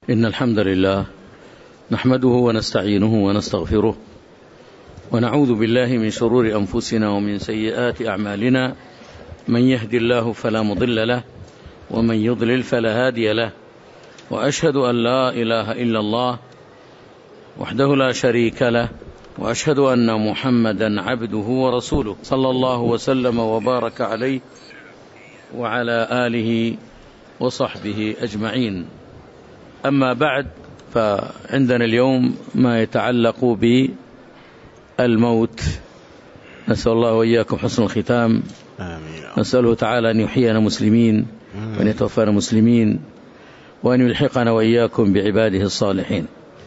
إن الحمد لله نحمده ونستعينه ونستغفره ونعوذ بالله من شرور أنفسنا ومن سيئات أعمالنا، من يهدي الله فلا مضل له ومن يضلل فلا هادي له، وأشهد أن لا إله إلا الله وحده لا شريك له، وأشهد أن محمدا عبده ورسوله صلى الله وسلم وبارك عليه وعلى آله وصحبه أجمعين. أما بعد، فعندنا اليوم ما يتعلق بالموت. نسأل الله وإياكم حسن الختام. آمين. نسأله تعالى أن يحيينا مسلمين وأن يتوفانا مسلمين وأن يلحقنا وإياكم بعباده الصالحين.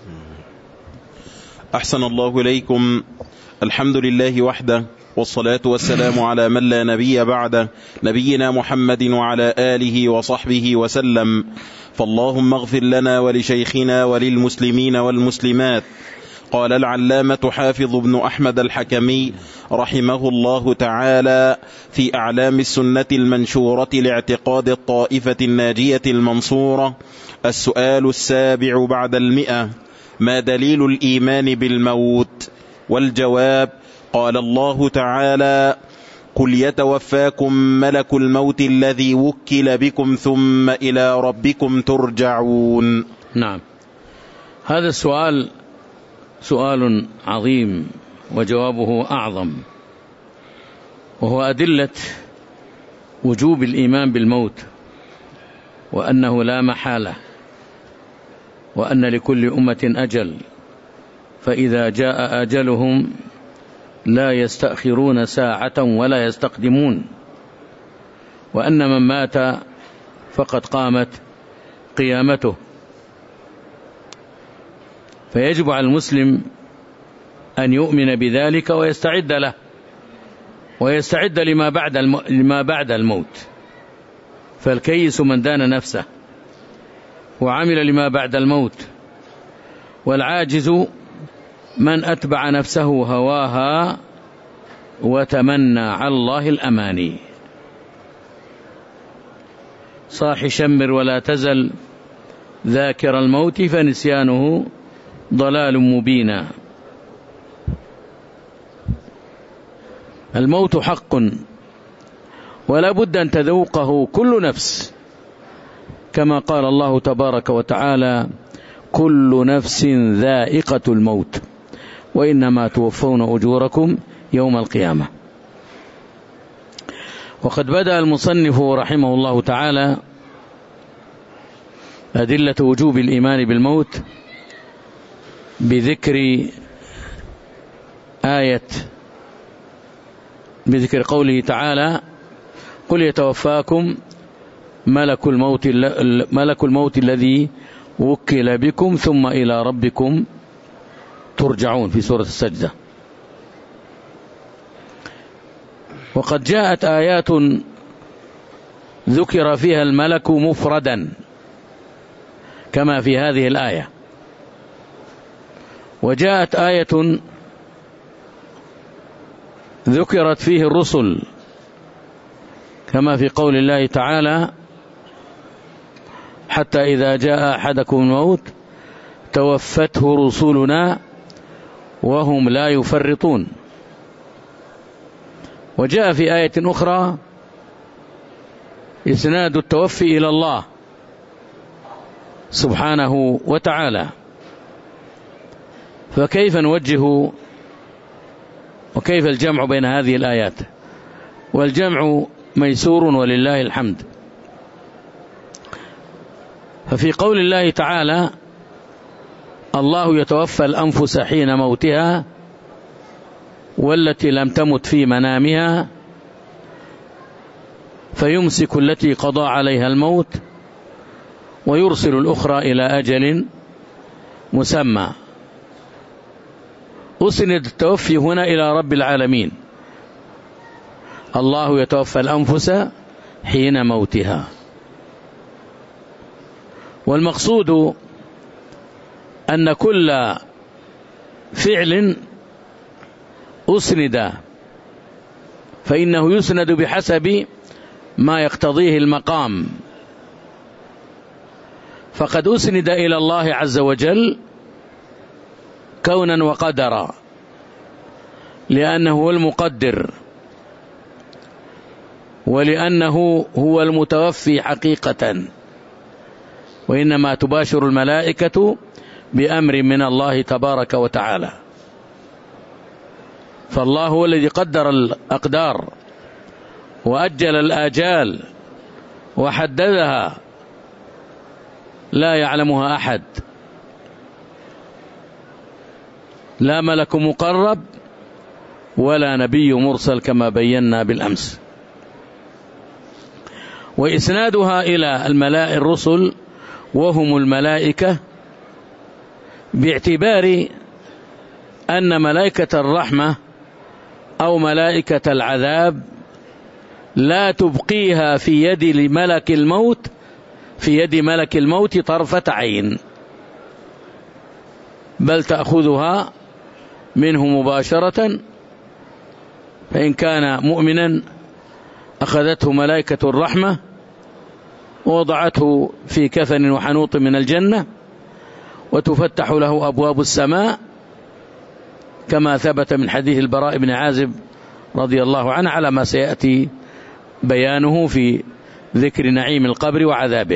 أحسن الله إليكم. الحمد لله وحده، والصلاة والسلام على من لا نبي بعده، نبينا محمد وعلى آله وصحبه وسلم. فاللهم اغفر لنا ولشيخنا وللمسلمين والمسلمات. قال العلامة حافظ بن أحمد الحكمي رحمه الله تعالى في أعلام السنة المنشورة لاعتقاد الطائفة الناجية المنصورة: السؤال السابع بعد 100: ما دليل الإيمان بالموت؟ والجواب: قال الله تعالى: قل يتوفاكم ملك الموت الذي وكل بكم ثم إلى ربكم ترجعون. نعم، هذا السؤال سؤال عظيم وجوابه أعظم، وهو أدلة وجوب الإيمان بالموت، وأنه لا محالة، وأن لكل أمة أجل، فإذا جاء أجلهم لا يستأخرون ساعة ولا يستقدمون، وأن من مات فقد قامت قيامته. فيجب على المسلم أن يؤمن بذلك ويستعد له، ويستعد لما بعد الموت. فالكيس من دان نفسه وعمل لما بعد الموت، والعاجز من أتبع نفسه هواها وتمنى على الله الأماني. صاح شمر ولا تزل ذاكر الموت، فنسيانه ضلال مبينا. الموت حق، ولا بد أن تذوقه كل نفس، كما قال الله تبارك وتعالى: كل نفس ذائقة الموت وإنما توفون أجوركم يوم القيامة. وقد بدأ المصنف رحمه الله تعالى أدلة وجوب الإيمان بالموت بذكر قوله تعالى: قل يتوفاكم ملك الموت الذي وكل بكم ثم إلى ربكم ترجعون، في سورة السجدة. وقد جاءت آيات ذكر فيها الملك مفردا كما في هذه الآية، وجاءت آية ذكرت فيه الرسل كما في قول الله تعالى: حتى إذا جاء أحدكم الموت توفته رسلنا وهم لا يفرطون. وجاء في آية أخرى إسناد التوفي إلى الله سبحانه وتعالى. فكيف نوجه وكيف الجمع بين هذه الآيات؟ والجمع ميسور ولله الحمد. ففي قول الله تعالى: الله يتوفى الأنفس حين موتها والتي لم تمت في منامها فيمسك التي قضى عليها الموت ويرسل الأخرى إلى أجل مسمى. أسند التوفي هنا إلى رب العالمين: الله يتوفى الأنفس حين موتها. والمقصود أن كل فعل أسند فإنه يسند بحسب ما يقتضيه المقام. فقد أسند إلى الله عز وجل كونا وقدرا، لأنه هو المقدر، ولأنه هو المتوفي حقيقة، وإنما تباشر الملائكة بأمر من الله تبارك وتعالى. فالله هو الذي قدر الأقدار وأجل الآجال وحددها، لا يعلمها أحد، لا ملك مقرب ولا نبي مرسل كما بينا بالأمس. وإسنادها إلى الرسل وهم الملائكة باعتبار أن ملائكة الرحمة أو ملائكة العذاب لا تبقيها في يد ملك الموت طرفة عين، بل تأخذها منه مباشرة. فإن كان مؤمنا أخذته ملائكة الرحمة ووضعته في كفن وحنوط من الجنة، وتفتح له أبواب السماء، كما ثبت من حديث البراء بن عازب رضي الله عنه على ما سيأتي بيانه في ذكر نعيم القبر وعذابه.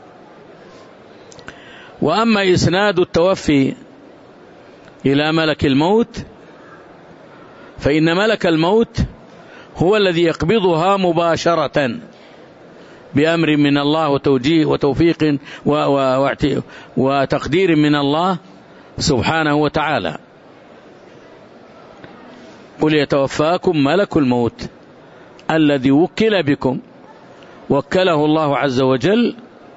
وأما إسناد التوفي إلى ملك الموت، فإن ملك الموت هو الذي يقبضها مباشرة بأمر من الله وتوجيه وتوفيق وتقدير من الله سبحانه وتعالى. قل يتوفاكم ملك الموت الذي وكل بكم، وكله الله عز وجل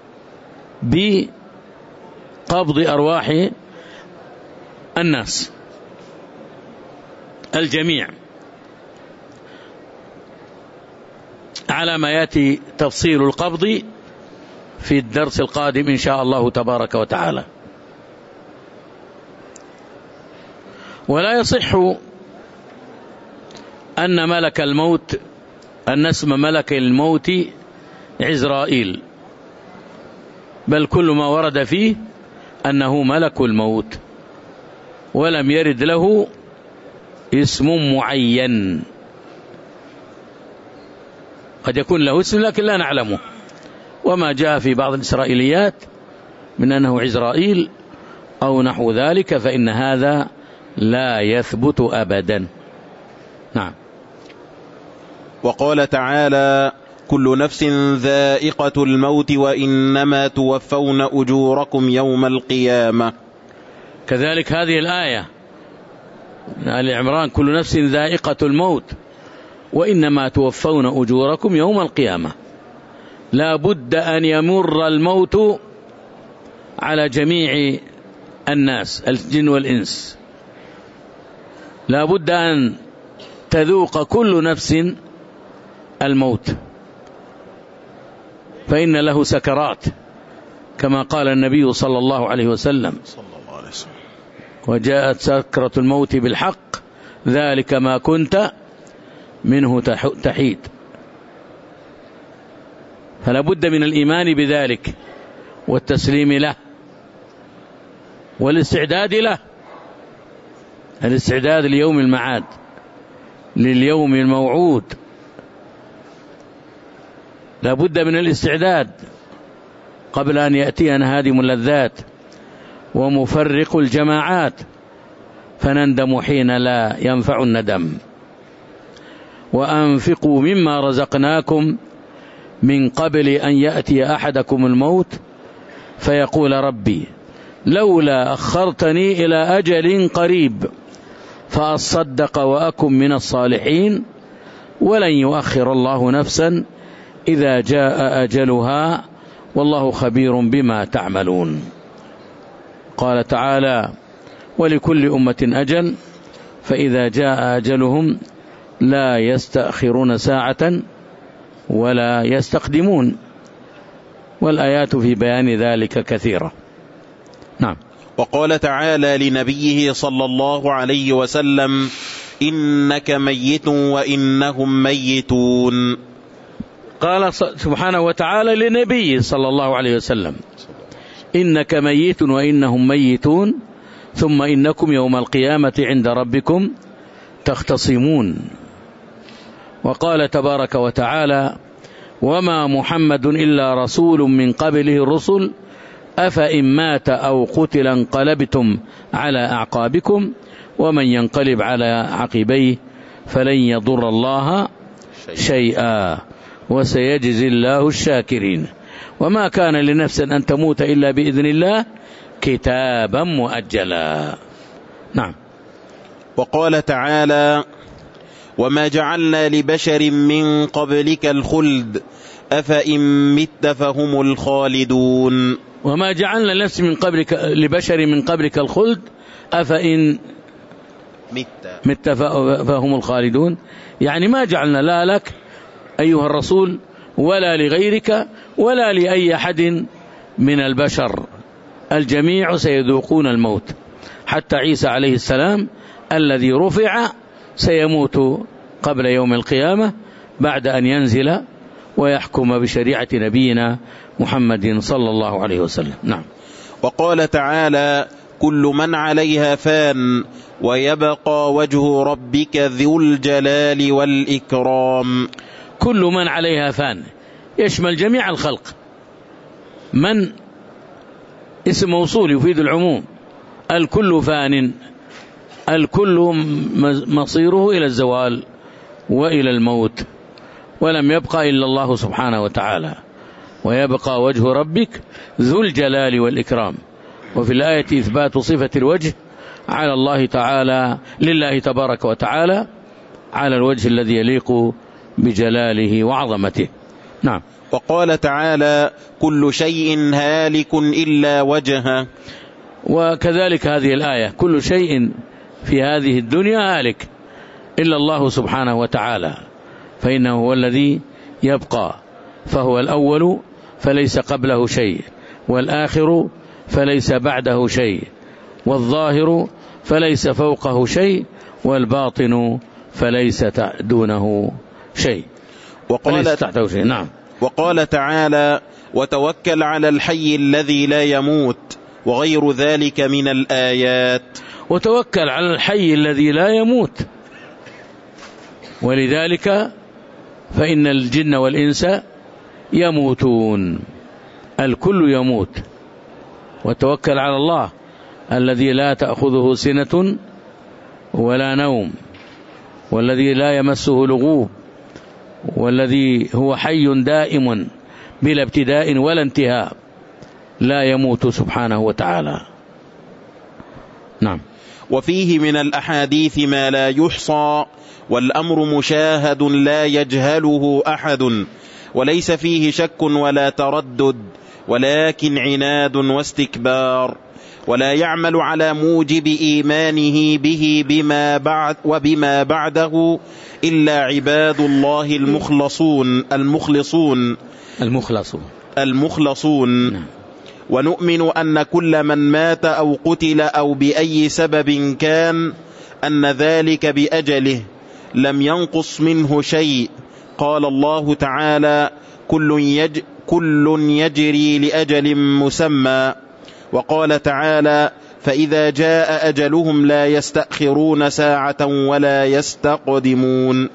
بقبض أرواح الناس الجميع، على ما يأتي تفصيل القبض في الدرس القادم إن شاء الله تبارك وتعالى. ولا يصح أن ملك الموت أن اسم ملك الموت عزرائيل، بل كل ما ورد فيه أنه ملك الموت، ولم يرد له اسم معين. قد يكون له اسم لكن لا نعلمه، وما جاء في بعض الإسرائيليات من أنه عزرائيل أو نحو ذلك فإن هذا لا يثبت أبدا. نعم. وقال تعالى: كل نفس ذائقة الموت وإنما توفون أجوركم يوم القيامة. كذلك هذه الآية من آل عمران: كل نفس ذائقة الموت وإنما توفون أجوركم يوم القيامة. لا بد أن يمر الموت على جميع الناس الجن والإنس، لا بد أن تذوق كل نفس الموت، فإن له سكرات كما قال النبي صلى الله عليه وسلم: وجاءت سكرة الموت بالحق ذلك ما كنت منه تحيد. فلا بد من الإيمان بذلك والتسليم له والاستعداد له، الاستعداد ليوم المعاد، لليوم الموعود. لا بد من الاستعداد قبل أن يأتينا هادم اللذات ومفرق الجماعات فنندم حين لا ينفع الندم. وأنفقوا مما رزقناكم من قبل أن يأتي أحدكم الموت فيقول ربي لولا أخرتني إلى أجل قريب فأصدق وأكن من الصالحين ولن يؤخر الله نفسا إذا جاء أجلها والله خبير بما تعملون. قال تعالى: ولكل أمة أجل فإذا جاء أجلهم لا يستأخرون ساعة ولا يستقدمون. والآيات في بيان ذلك كثيرة. نعم. وقال تعالى لنبيه صلى الله عليه وسلم: إنك ميت وإنهم ميتون. قال سبحانه وتعالى لنبيه صلى الله عليه وسلم: إنك ميت وإنهم ميتون ثم إنكم يوم القيامة عند ربكم تختصمون. وقال تبارك وتعالى: وما محمد إلا رسول من قبله الرسل أفإن مات أو قتل انقلبتم على أعقابكم ومن ينقلب على عقبيه فلن يضر الله شيئا وسيجزي الله الشاكرين. وما كان لنفس أن تموت إلا بإذن الله كتابا مؤجلا. نعم. وقال تعالى: وما جعلنا لبشر من قبلك الخلد أفإن مت فهم الخالدون. وما جعلنا لبشر من قبلك الخلد أفإن مت فهم الخالدون، يعني ما جعلنا لا لك أيها الرسول ولا لغيرك ولا لأي أحد من البشر، الجميع سيذوقون الموت، حتى عيسى عليه السلام الذي رفع سيموت قبل يوم القيامة بعد أن ينزل ويحكم بشريعة نبينا محمد صلى الله عليه وسلم. نعم. وقال تعالى: كل من عليها فان ويبقى وجه ربك ذو الجلال والإكرام. كل من عليها فان يشمل جميع الخلق. من اسم موصول يفيد العموم، الكل فان، الكل مصيره إلى الزوال وإلى الموت، ولم يبقى إلا الله سبحانه وتعالى. ويبقى وجه ربك ذو الجلال والإكرام. وفي الآية إثبات صفة الوجه على الله تعالى لله تبارك وتعالى على الوجه الذي يليق بجلاله وعظمته. نعم. وقال تعالى: كل شيء هالك إلا وجهه. وكذلك هذه الآية: كل شيء في هذه الدنيا هالك إلا الله سبحانه وتعالى، فإنه هو الذي يبقى، فهو الأول فليس قبله شيء، والآخر فليس بعده شيء، والظاهر فليس فوقه شيء، والباطن فليس دونه شيء، وليس تحته شيء. نعم. وقال تعالى: وتوكل على الحي الذي لا يموت، وغير ذلك من الآيات. وتوكل على الحي الذي لا يموت، ولذلك فإن الجن والإنس يموتون، الكل يموت. وتوكل على الله الذي لا تأخذه سنة ولا نوم، والذي لا يمسه لغوب، والذي هو حي دائم بلا ابتداء ولا انتهاء، لا يموت سبحانه وتعالى. نعم. وفيه من الأحاديث ما لا يحصى، والأمر مشاهد لا يجهله أحد، وليس فيه شك ولا تردد، ولكن عناد واستكبار، ولا يعمل على موجب إيمانه به وبما بعده إلا عباد الله المخلصون. ونؤمن أن كل من مات أو قتل أو بأي سبب كان أن ذلك بأجله لم ينقص منه شيء. قال الله تعالى: كل يجري لأجل مسمى. وقال تعالى: فإذا جاء أجلهم لا يستأخرون ساعة ولا يستقدمون.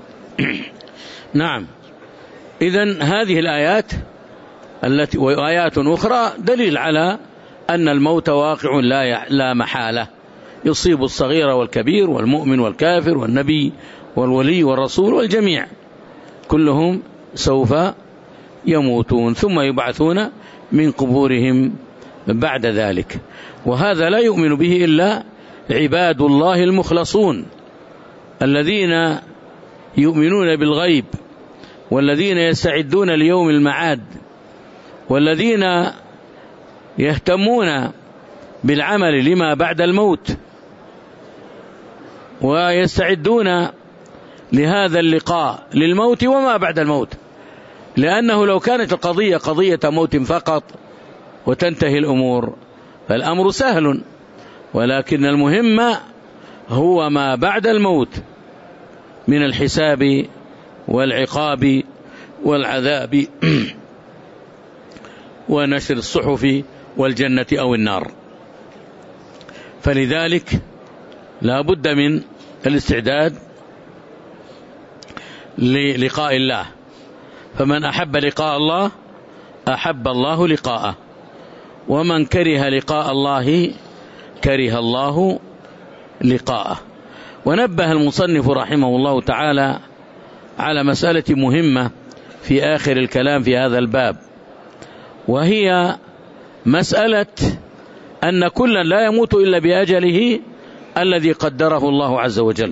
نعم. إذن هذه الآيات وآيات أخرى دليل على أن الموت واقع لا محالة، يصيب الصغير والكبير والمؤمن والكافر والنبي والولي والرسول والجميع، كلهم سوف يموتون ثم يبعثون من قبورهم بعد ذلك. وهذا لا يؤمن به إلا عباد الله المخلصون الذين يؤمنون بالغيب، والذين يستعدون ليوم المعاد، والذين يهتمون بالعمل لما بعد الموت، ويستعدون لهذا اللقاء للموت وما بعد الموت. لأنه لو كانت القضية قضية موت فقط وتنتهي الأمور فالأمر سهل، ولكن المهم هو ما بعد الموت من الحساب والعقاب والعذاب ونشر الصحف والجنة أو النار. فلذلك لا بد من الاستعداد للقاء الله، فمن أحب لقاء الله أحب الله لقاءه، ومن كره لقاء الله كره الله لقاءه. ونبه المصنف رحمه الله تعالى على مسألة مهمة في آخر الكلام في هذا الباب، وهي مسألة أن كلا لا يموت إلا بأجله الذي قدره الله عز وجل،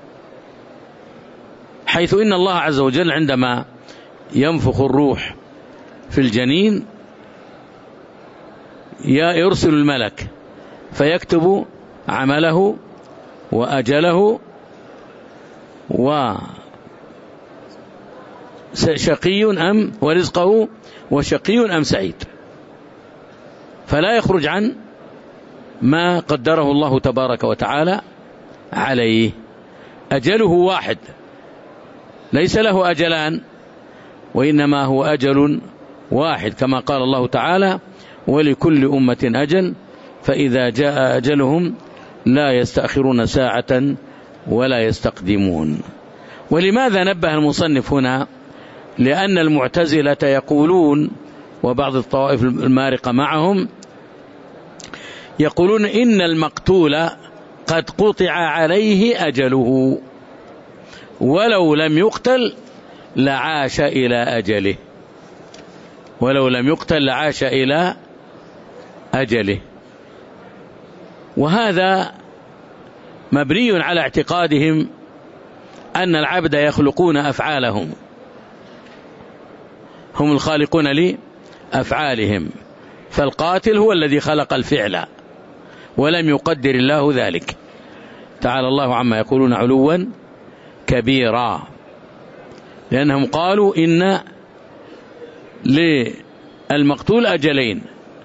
حيث إن الله عز وجل عندما ينفخ الروح في الجنين يرسل الملك فيكتب عمله وأجله وشقي أم ورزقه وشقي أم سعيد، فلا يخرج عن ما قدره الله تبارك وتعالى عليه. أجله واحد، ليس له أجلان، وإنما هو أجل واحد، كما قال الله تعالى: ولكل أمة أجل فإذا جاء أجلهم لا يستأخرون ساعة ولا يستقدمون. ولماذا نبه المصنف هنا؟ لأن المعتزلة يقولون، وبعض الطوائف المارقة معهم، يقولون إن المقتول قد قطع عليه أجله، ولو لم يقتل لعاش إلى أجله، ولو لم يقتل لعاش إلى أجله. وهذا مبني على اعتقادهم أن العبد يخلقون أفعالهم، هم الخالقون لأفعالهم، فالقاتل هو الذي خلق الفعل ولم يقدر الله ذلك. تعالى الله عما يقولون علوا كبيرا، لأنهم قالوا إن للمقتول أجلين: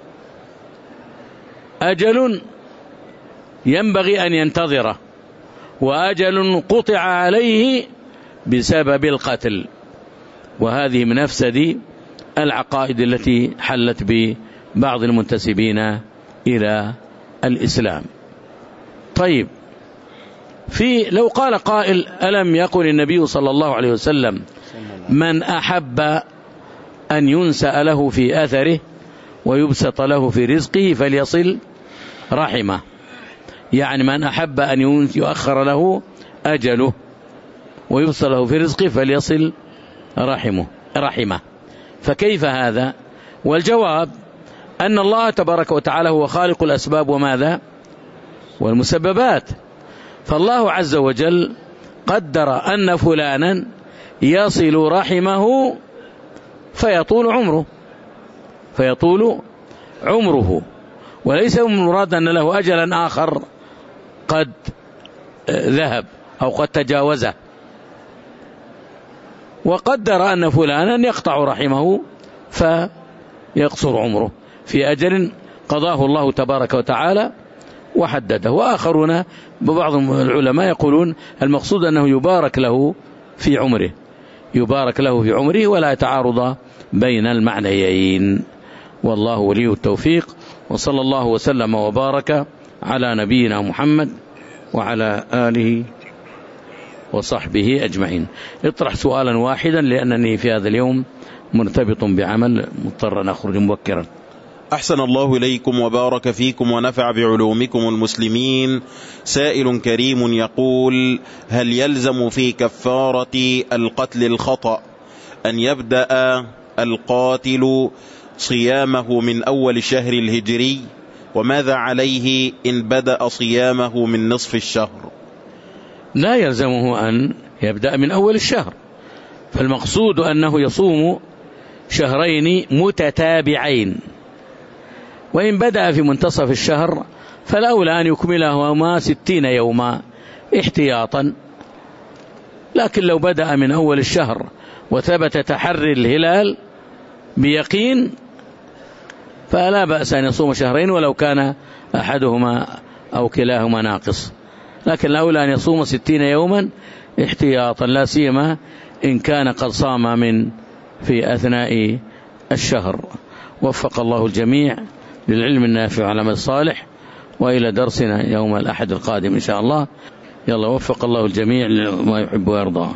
أجل ينبغي أن ينتظره، وأجل قطع عليه بسبب القتل. وهذه من أفسد العقائد التي حلت ببعض المنتسبين إلى الإسلام. طيب، لو قال قائل: ألم يقل النبي صلى الله عليه وسلم: من أحب أن ينسأ له في أثره ويبسط له في رزقه فليصل رحمه؟ يعني من أحب أن يؤخر له أجله ويبسط له في رزقه فليصل رحمه. فكيف هذا؟ والجواب أن الله تبارك وتعالى هو خالق الأسباب وماذا؟ والمسببات. فالله عز وجل قدر أن فلانا يصل رحمه فيطول عمره، وليس المراد أن له أجلا آخر قد ذهب أو قد تجاوزه. وقدر أن فلانا يقطع رحمه فيقصر عمره في أجل قضاه الله تبارك وتعالى وحدده. وآخرون ببعض العلماء يقولون المقصود أنه يبارك له في عمره ولا يتعارض بين المعنيين. والله ولي التوفيق، وصلى الله وسلم وبارك على نبينا محمد وعلى آله وصحبه أجمعين. اطرح سؤالا واحدا لأنني في هذا اليوم مرتبط بعمل مضطر أن أخرج مبكرا. أحسن الله إليكم وبارك فيكم ونفع بعلومكم المسلمين. سائل كريم يقول: هل يلزم في كفارة القتل الخطأ أن يبدأ القاتل صيامه من أول الشهر الهجري؟ وماذا عليه إن بدأ صيامه من نصف الشهر؟ لا يلزمه أن يبدأ من أول الشهر، فالمقصود أنه يصوم شهرين متتابعين، وإن بدأ في منتصف الشهر فالأولى أن يكملهما 60 يوما احتياطا. لكن لو بدأ من أول الشهر وثبت تحري الهلال بيقين فلا بأس أن يصوم شهرين ولو كان أحدهما أو كلاهما ناقص، لكن الأولى أن يصوم 60 يوما احتياطا، لا سيما إن كان قد صام في أثناء الشهر. وفق الله الجميع للعلم النافع والعمل الصالح، وإلى درسنا يوم الأحد القادم إن شاء الله. يلا، وفق الله الجميع لما يحب ويرضى.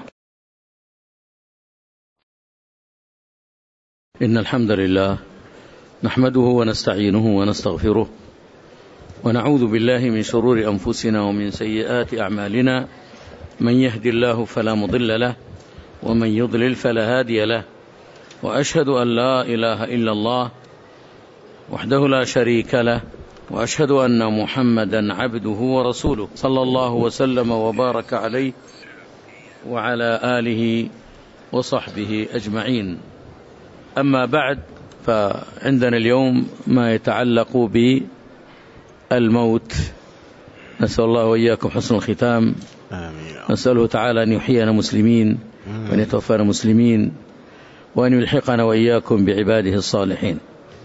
إن الحمد لله نحمده ونستعينه ونستغفره، ونعوذ بالله من شرور أنفسنا ومن سيئات أعمالنا. من يهد الله فلا مضل له، ومن يضلل فلا هادي له، وأشهد أن لا إله إلا الله وحده لا شريك له، وأشهد أن محمدا عبده ورسوله صلى الله وسلم وبارك عليه وعلى آله وصحبه أجمعين. أما بعد، فعندنا اليوم ما يتعلق بالموت. نسأل الله وإياكم حسن الختام. آمين. نسأله تعالى أن يحيينا مسلمين، وأن يتوفانا مسلمين، وأن يلحقنا وإياكم بعباده الصالحين.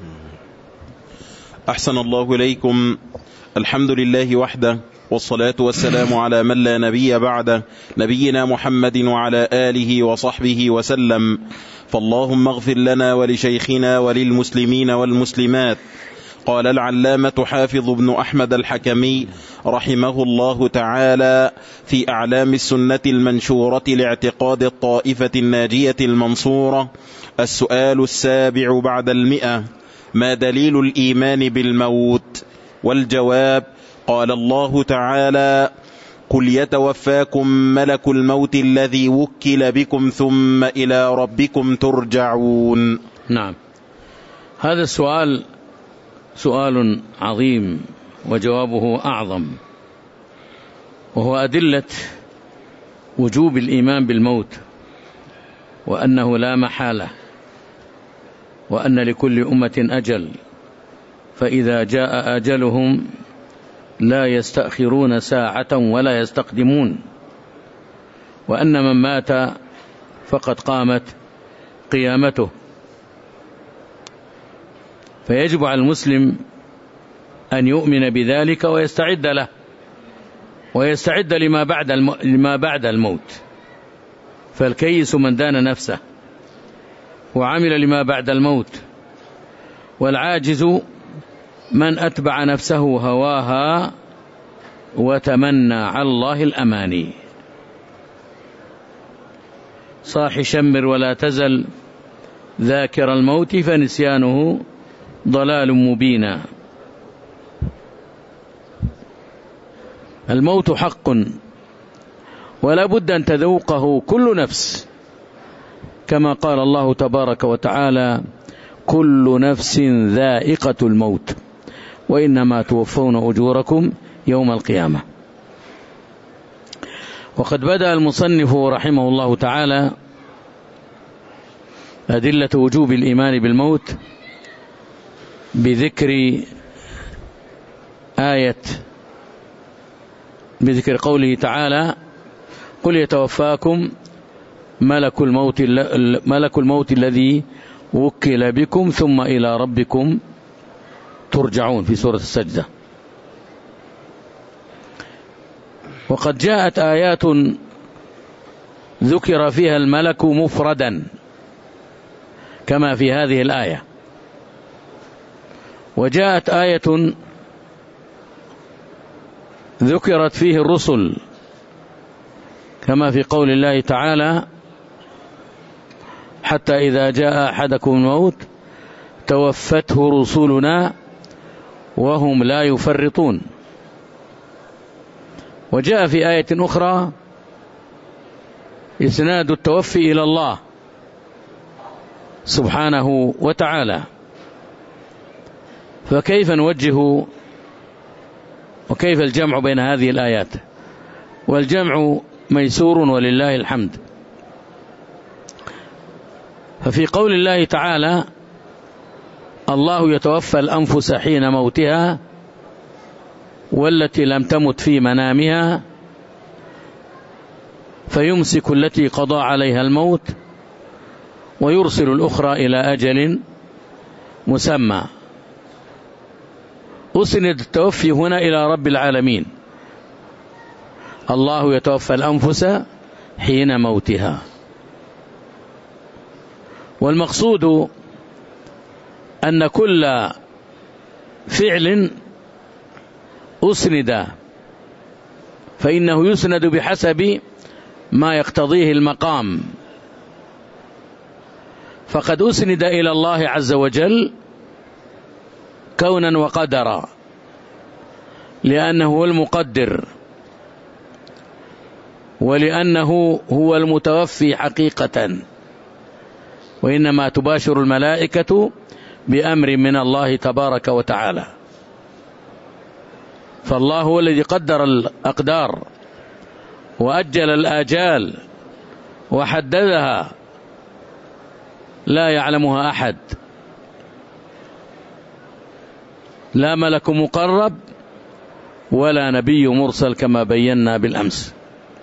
أحسن الله إليكم. الحمد لله وحده، والصلاة والسلام على من لا نبي بعده، نبينا محمد وعلى آله وصحبه وسلم. فاللهم اغفر لنا ولشيخنا وللمسلمين والمسلمات. قال العلامة حافظ بن أحمد الحكمي رحمه الله تعالى في أعلام السنة المنشورة لاعتقاد الطائفة الناجية المنصورة: السؤال 7 بعد 100: ما دليل الإيمان بالموت؟ والجواب: قال الله تعالى: قل يتوفاكم ملك الموت الذي وكل بكم ثم إلى ربكم ترجعون. نعم، هذا السؤال سؤال عظيم وجوابه أعظم، وهو أدلة وجوب الإيمان بالموت، وأنه لا محالة، وأن لكل أمة أجل، فإذا جاء أجلهم لا يستأخرون ساعة ولا يستقدمون، وأن من مات فقد قامت قيامته. فيجب على المسلم أن يؤمن بذلك ويستعد له، ويستعد لما بعد الموت. فالكيس من دان نفسه وعمل لما بعد الموت، والعاجز من أتبع نفسه هواها وتمنى على الله الأماني. صاح شمر ولا تزل ذاكر الموت، فنسيانه ضلال مبينا. الموت حق، ولا بد أن تذوقه كل نفس، كما قال الله تبارك وتعالى: كل نفس ذائقة الموت وإنما توفون أجوركم يوم القيامة. وقد بدأ المصنف رحمه الله تعالى أدلة وجوب الإيمان بالموت بذكر قوله تعالى: قل يتوفاكم ملك الموت الذي وكل بكم ثم إلى ربكم ترجعون، في سورة السجدة. وقد جاءت آيات ذكر فيها الملك مفردا كما في هذه الآية، وجاءت آية ذكرت فيه الرسل كما في قول الله تعالى: حتى إذا جاء أحدكم الموت توفته رسلنا وهم لا يفرطون. وجاء في آية أخرى إسناد التوفي إلى الله سبحانه وتعالى. فكيف نوجه وكيف الجمع بين هذه الآيات؟ والجمع ميسور ولله الحمد. ففي قول الله تعالى: الله يتوفى الأنفس حين موتها والتي لم تمت في منامها فيمسك التي قضى عليها الموت ويرسل الأخرى إلى أجل مسمى. أسند التوفي هنا إلى رب العالمين. الله يتوفى الأنفس حين موتها. والمقصود أن كل فعل أسند فإنه يسند بحسب ما يقتضيه المقام، فقد أسند إلى الله عز وجل كونا وقدرا لأنه هو المقدر، ولأنه هو المتوفي حقيقة، وإنما تباشر الملائكة بأمر من الله تبارك وتعالى. فالله هو الذي قدر الأقدار وأجل الآجال وحددها، لا يعلمها أحد، لا ملك مقرب ولا نبي مرسل كما بينا بالأمس.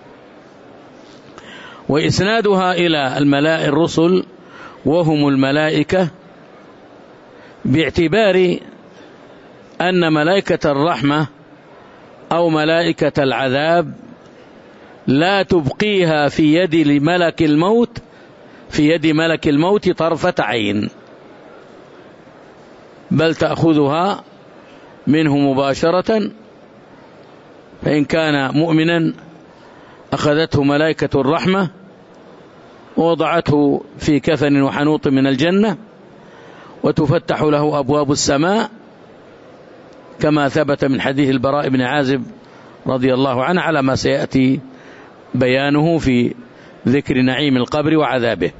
وإسنادها إلى الرسل وهم الملائكة باعتبار أن ملائكة الرحمة أو ملائكة العذاب لا تبقيها في يد ملك الموت طرفة عين، بل تأخذها منه مباشرة، فإن كان مؤمنا أخذته ملائكة الرحمة ووضعته في كفن وحنوط من الجنة، وتفتح له أبواب السماء كما ثبت من حديث البراء بن عازب رضي الله عنه على ما سيأتي بيانه في ذكر نعيم القبر وعذابه.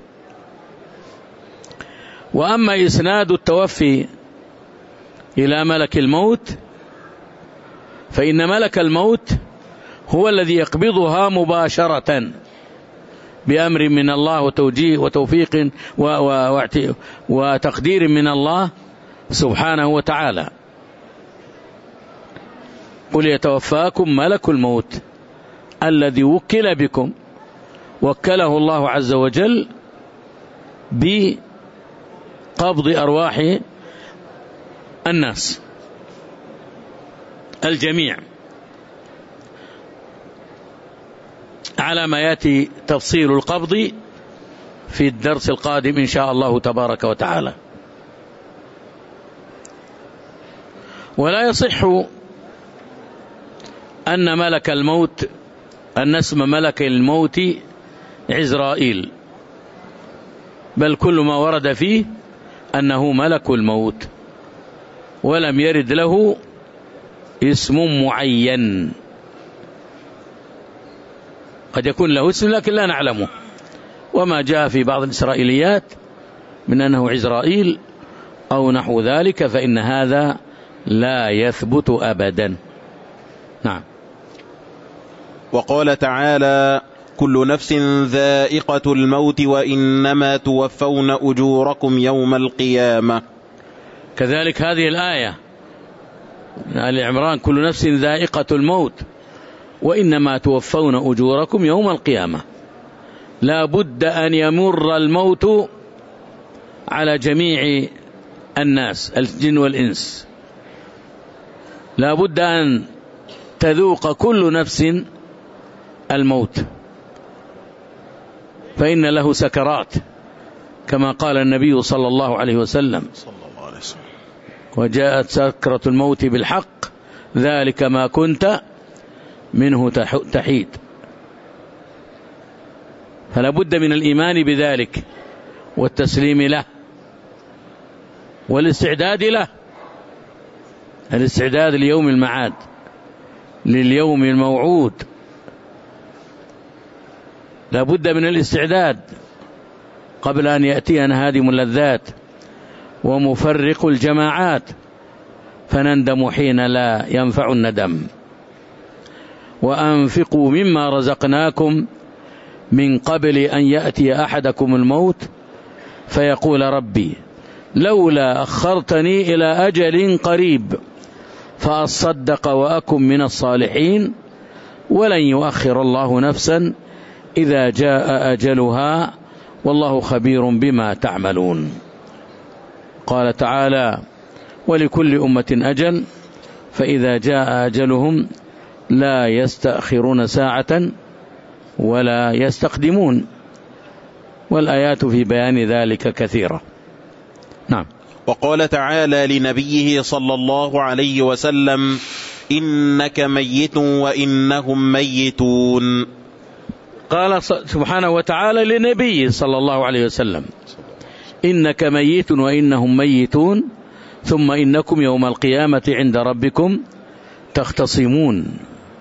وأما إسناد التوفي إلى ملك الموت فإن ملك الموت هو الذي يقبضها مباشرة بأمر من الله وتوجيه وتوفيق وتقدير من الله سبحانه وتعالى. قل يتوفاكم ملك الموت الذي وكل بكم، وكله الله عز وجل بقبض أرواح الناس الجميع، على ما يأتي تفصيل القبض في الدرس القادم إن شاء الله تبارك وتعالى. ولا يصح أن ملك الموت أن اسم ملك الموت عزرائيل، بل كل ما ورد فيه أنه ملك الموت، ولم يرد له اسم معين. قد يكون له اسم لكن لا نعلمه، وما جاء في بعض الإسرائيليات من أنه عزرائيل أو نحو ذلك فإن هذا لا يثبت أبدا. نعم. وقال تعالى: كل نفس ذائقة الموت وإنما توفون أجوركم يوم القيامة. كذلك هذه الآية من آل عمران: كل نفس ذائقة الموت وإنما توفون أجوركم يوم القيامة. لا بد أن يمر الموت على جميع الناس الجن والإنس، لا بد أن تذوق كل نفس الموت، فإن له سكرات كما قال النبي صلى الله عليه وسلم: وجاءت سكرة الموت بالحق ذلك ما كنت منه تحيد. فلا بد من الإيمان بذلك والتسليم له والاستعداد له، الاستعداد ليوم المعاد، لليوم الموعود. لا بد من الاستعداد قبل أن يأتينا هادم اللذات ومفرق الجماعات فنندم حين لا ينفع الندم. وأنفقوا مما رزقناكم من قبل أن يأتي أحدكم الموت فيقول ربي لولا أخرتني إلى أجل قريب فأصدق وأكن من الصالحين ولن يؤخر الله نفسا إذا جاء أجلها والله خبير بما تعملون. قال تعالى: ولكل أمة أجل فإذا جاء أجلهم لا يستأخرون ساعة ولا يستقدمون. والآيات في بيان ذلك كثيرة. نعم. وقال تعالى لنبيه صلى الله عليه وسلم: إنك ميت وإنهم ميتون. قال سبحانه وتعالى لنبيه صلى الله عليه وسلم: إنك ميت وإنهم ميتون ثم إنكم يوم القيامة عند ربكم تختصمون.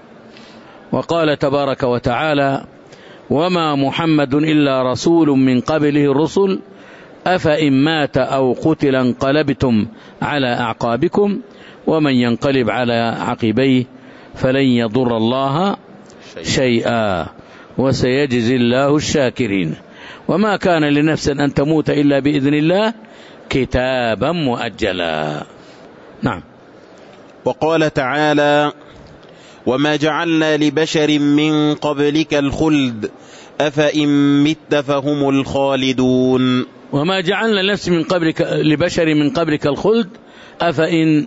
وقال تبارك وتعالى: وما محمد إلا رسول من قبله الرسل أفإن مات أو قتل انقلبتم على أعقابكم ومن ينقلب على عقبيه فلن يضر الله شيئا وسيجزي الله الشاكرين. وما كان لنفس أن تموت إلا بإذن الله كتابا مؤجلا. نعم. وقال تعالى: وما جعلنا لبشر من قبلك الخلد أفإن مت فهم الخالدون. وما جعلنا لبشر من قبلك الخلد أفإن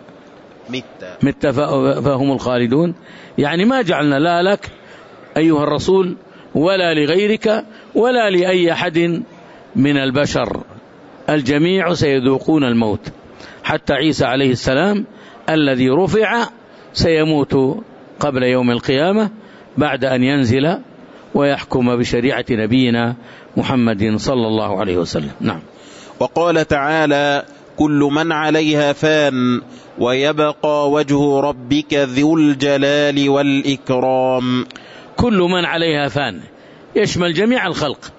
مت فهم الخالدون، يعني ما جعلنا لا لك أيها الرسول ولا لغيرك ولا لأي أحد من البشر، الجميع سيذوقون الموت، حتى عيسى عليه السلام الذي رفع سيموت قبل يوم القيامة بعد أن ينزل ويحكم بشريعة نبينا محمد صلى الله عليه وسلم. نعم. وقال تعالى: كل من عليها فان ويبقى وجه ربك ذو الجلال والإكرام. كل من عليها فان يشمل جميع الخلق.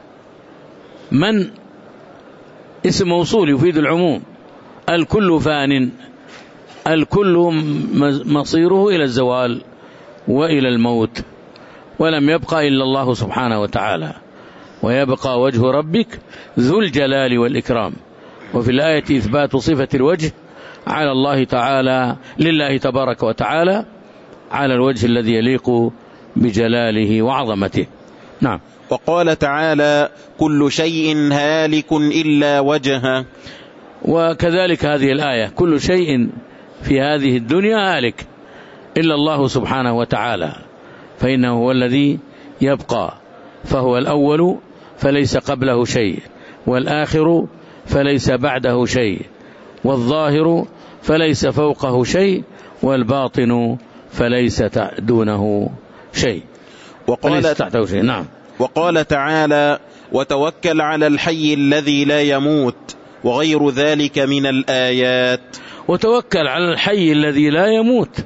من اسم موصول يفيد العموم، الكل فان، الكل مصيره إلى الزوال وإلى الموت، ولم يبقى إلا الله سبحانه وتعالى. ويبقى وجه ربك ذو الجلال والإكرام. وفي الآية إثبات صفة الوجه على الله تعالى لله تبارك وتعالى على الوجه الذي يليق بجلاله وعظمته. نعم. وقال تعالى: كل شيء هالك إلا وجهه. وكذلك هذه الآية: كل شيء في هذه الدنيا هالك إلا الله سبحانه وتعالى، فإنه هو الذي يبقى، فهو الأول فليس قبله شيء، والآخر فليس بعده شيء، والظاهر فليس فوقه شيء، والباطن فليس دونه شيء، وليس تحته شيء. نعم. وقال تعالى: وتوكل على الحي الذي لا يموت، وغير ذلك من الآيات. وتوكل على الحي الذي لا يموت،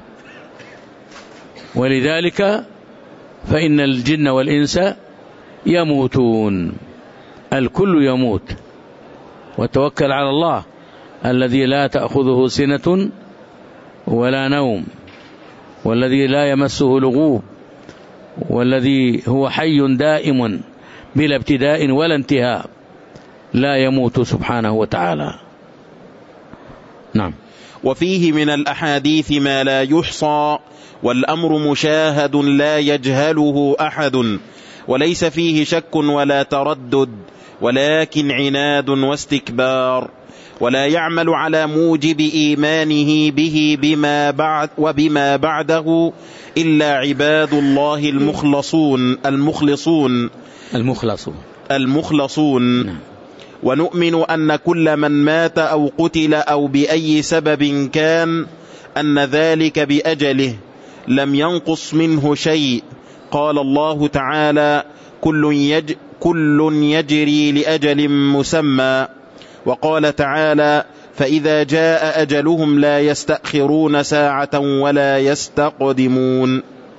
ولذلك فإن الجن والإنس يموتون، الكل يموت. وتوكل على الله الذي لا تأخذه سنة ولا نوم، والذي لا يمسه لغوب، والذي هو حي دائم بلا ابتداء ولا انتهاء، لا يموت سبحانه وتعالى. نعم. وفيه من الأحاديث ما لا يحصى، والأمر مشاهد لا يجهله أحد، وليس فيه شك ولا تردد، ولكن عناد واستكبار، ولا يعمل على موجب إيمانه به وبما بعده إلا عباد الله المخلصون. ونؤمن أن كل من مات أو قتل أو بأي سبب كان أن ذلك بأجله لم ينقص منه شيء. قال الله تعالى: كل يجري لأجل مسمى. وقال تعالى: فإذا جاء أجلهم لا يستأخرون ساعة ولا يستقدمون.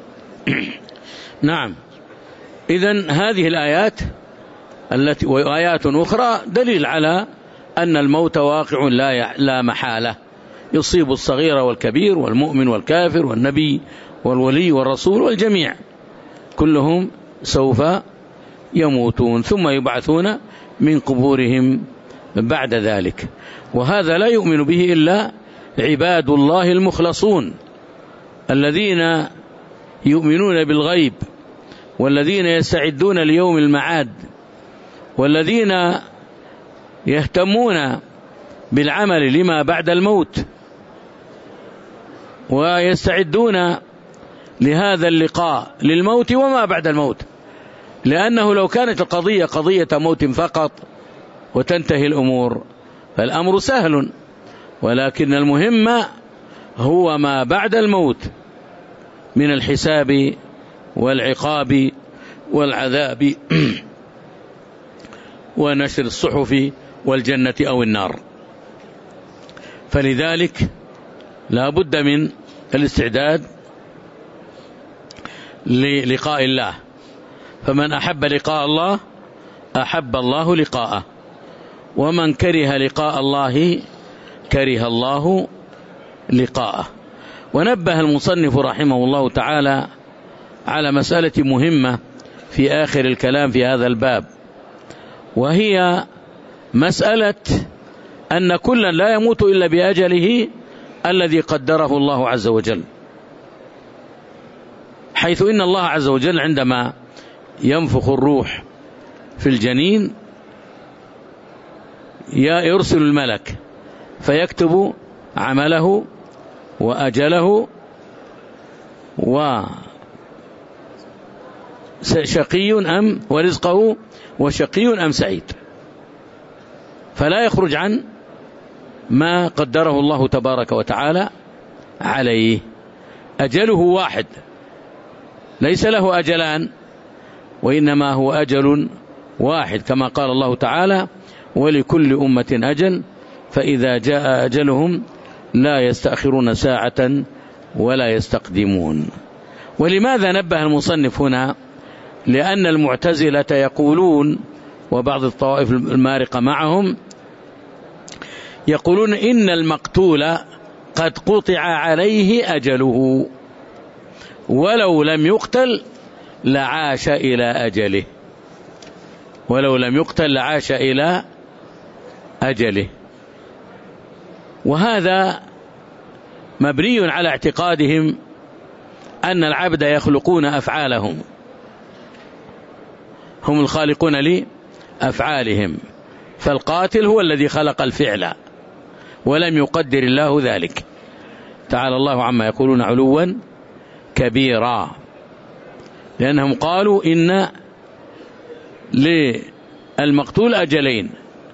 نعم. إذن هذه الآيات وآيات أخرى دليل على أن الموت واقع لا محالة، يصيب الصغير والكبير والمؤمن والكافر والنبي والولي والرسول والجميع، كلهم سوف يموتون ثم يبعثون من قبورهم بعد ذلك. وهذا لا يؤمن به إلا عباد الله المخلصون الذين يؤمنون بالغيب، والذين يستعدون ليوم المعاد، والذين يهتمون بالعمل لما بعد الموت، ويستعدون لهذا اللقاء للموت وما بعد الموت. لأنه لو كانت القضية قضية موت فقط وتنتهي الأمور فالأمر سهل، ولكن المهم هو ما بعد الموت من الحساب والعقاب والعذاب ونشر الصحف والجنة أو النار. فلذلك لا بد من الاستعداد للقاء الله، فمن أحب لقاء الله أحب الله لقاءه، ومن كره لقاء الله كره الله لقاءه. ونبه المصنف رحمه الله تعالى على مسألة مهمة في آخر الكلام في هذا الباب، وهي مسألة أن كلا لا يموت إلا بأجله الذي قدره الله عز وجل، حيث إن الله عز وجل عندما ينفخ الروح في الجنين يرسل الملك فيكتب عمله وأجله وشقي أم ورزقه وشقي أم سعيد، فلا يخرج عن ما قدره الله تبارك وتعالى عليه. أجله واحد، ليس له أجلان، وإنما هو أجل واحد، كما قال الله تعالى: ولكل أمة أجل فإذا جاء أجلهم لا يستأخرون ساعة ولا يستقدمون. ولماذا نبه المصنف هنا؟ لأن المعتزلة يقولون، وبعض الطوائف المارقة معهم، يقولون إن المقتول قد قطع عليه أجله، ولو لم يقتل لعاش إلى أجله، ولو لم يقتل لعاش إلى أجله. وهذا مبني على اعتقادهم أن العبد يخلقون أفعالهم، هم الخالقون لأفعالهم، فالقاتل هو الذي خلق الفعل ولم يقدر الله ذلك، تعالى الله عما يقولون علوا كبيرا. لأنهم قالوا إن للمقتول أجلين: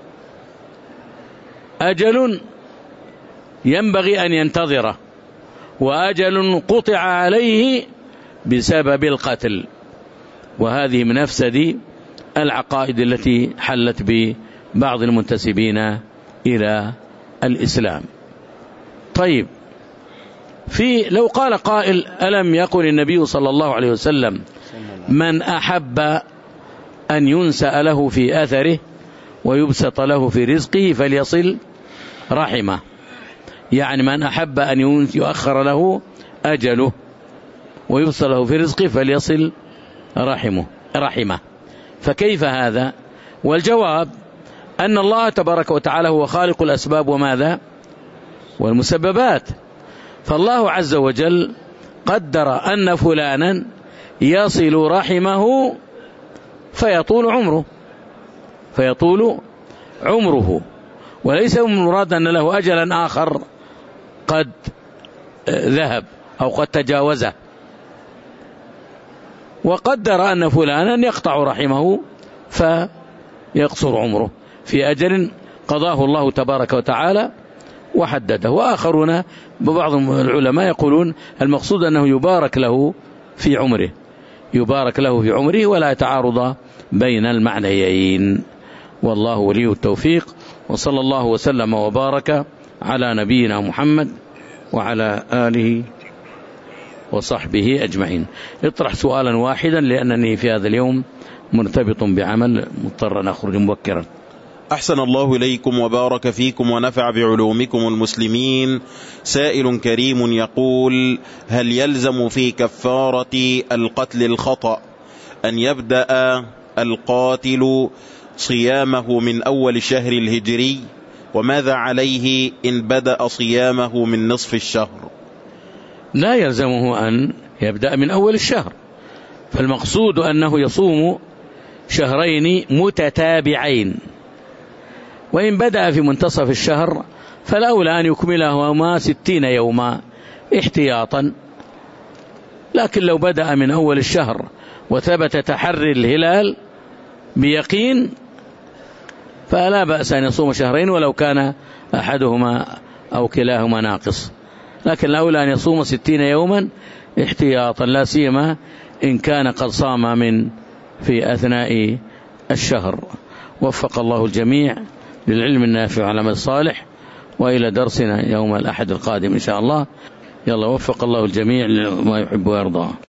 أجل ينبغي أن ينتظره، وأجل قطع عليه بسبب القتل. وهذه من أفسد العقائد التي حلت ببعض المنتسبين إلى الإسلام. طيب، لو قال قائل: ألم يقل النبي صلى الله عليه وسلم: من أحب أن ينسأ له في أثره ويبسط له في رزقه فليصل رحمه، يعني من أحب أن يؤخر له أجله ويبسط له في رزقه فليصل رحمه. فكيف هذا؟ والجواب أن الله تبارك وتعالى هو خالق الأسباب وماذا؟ والمسببات. فالله عز وجل قدر أن فلانا يصل رحمه فيطول عمره، وليس من المراد أن له أجلا آخر قد ذهب أو قد تجاوزه. وقدر أن فلانا يقطع رحمه فيقصر عمره في أجل قضاه الله تبارك وتعالى وحدده. وآخرون ببعض العلماء يقولون المقصود أنه يبارك له في عمره ولا يتعارض بين المعنيين. والله ولي التوفيق، وصلى الله وسلم وبارك على نبينا محمد وعلى آله وصحبه أجمعين. اطرح سؤالا واحدا لأنني في هذا اليوم مرتبط بعمل مضطر أن أخرج مبكرا. أحسن الله إليكم وبارك فيكم ونفع بعلومكم المسلمين. سائل كريم يقول: هل يلزم في كفارة القتل الخطأ أن يبدأ القاتل صيامه من أول الشهر الهجري؟ وماذا عليه إن بدأ صيامه من نصف الشهر؟ لا يلزمه أن يبدأ من أول الشهر، فالمقصود أنه يصوم شهرين متتابعين، وإن بدأ في منتصف الشهر فالأولى أن يكملهما 60 يوما احتياطا. لكن لو بدأ من أول الشهر وثبت تحري الهلال بيقين فلا بأس أن يصوم شهرين ولو كان أحدهما أو كلاهما ناقص، لكن الأولى أن يصوم 60 يوما احتياطا، لا سيما إن كان قد صام في أثناء الشهر. وفق الله الجميع للعلم النافع والعمل الصالح، وإلى درسنا يوم الأحد القادم إن شاء الله. يلا، وفق الله الجميع لما يحب ويرضى.